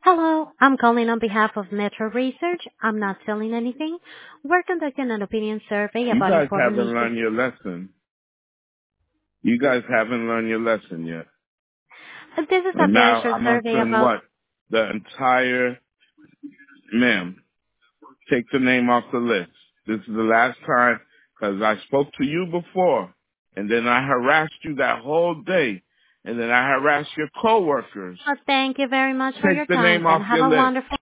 Hello, I'm calling on behalf of Metro Research. I'm not selling anything. We're conducting an opinion survey You about guys important haven't issues. learned your lesson. You guys haven't learned your lesson yet. This is a And now very short I'm survey answering about. what? The entire, ma'am, take the name off the list. This is the last time because I spoke to you before and then I harassed you that whole day and then I harassed your coworkers. Thank you very much for your Take the time, name and off have your a list. wonderful